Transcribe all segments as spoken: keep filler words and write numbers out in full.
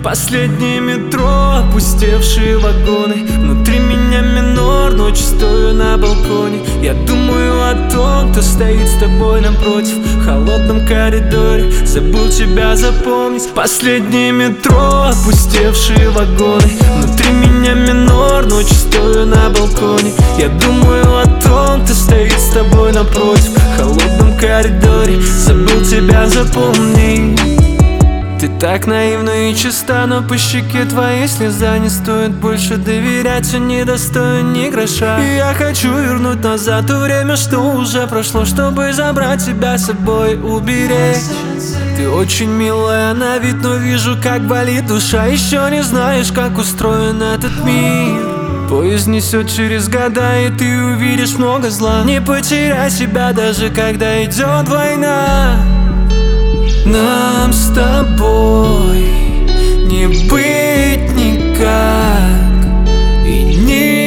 Последнее метро, опустевшие вагоны. Внутри меня минор, ночь стою на балконе. Я думаю о том, кто стоит с тобой напротив, в холодном коридоре. Забыл тебя запомнить. Последнее метро, опустевшие вагоны. Внутри меня минор, ночь стою на балконе. Я думаю о том, кто стоит с тобой напротив, в холодном коридоре. Забыл тебя запомнить. Ты так наивна и чиста, но по щеке твоей слеза. Не стоит больше доверять, он не достоин ни гроша. И я хочу вернуть назад то время, что уже прошло, чтобы забрать тебя с собой, уберечь. Ты очень милая на вид, но вижу, как болит душа. Еще не знаешь, как устроен этот мир. Поезд несет через года, и ты увидишь много зла. Не потеряй себя, даже когда идет война. Нам с тобой не быть никак и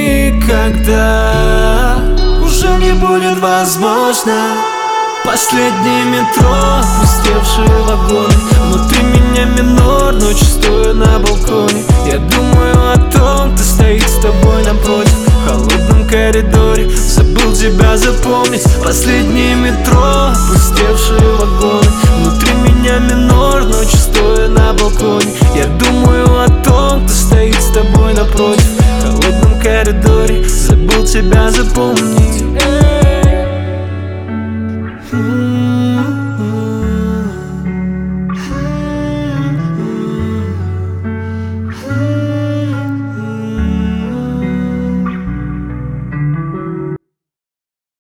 никогда уже не будет возможно. Последнее метро, опустевшие вагоны. Внутри меня минор, ночь стою на балконе. Я думаю о том, кто стоит с тобой напротив, в холодном коридоре. Забыл тебя запомнить. Последнее метро, опустевшие вагоны. Внутри меня минор, ночь стою на балконе. Я думаю о том, кто стоит с тобой напротив, в холодном коридоре. Забыл тебя запомнить.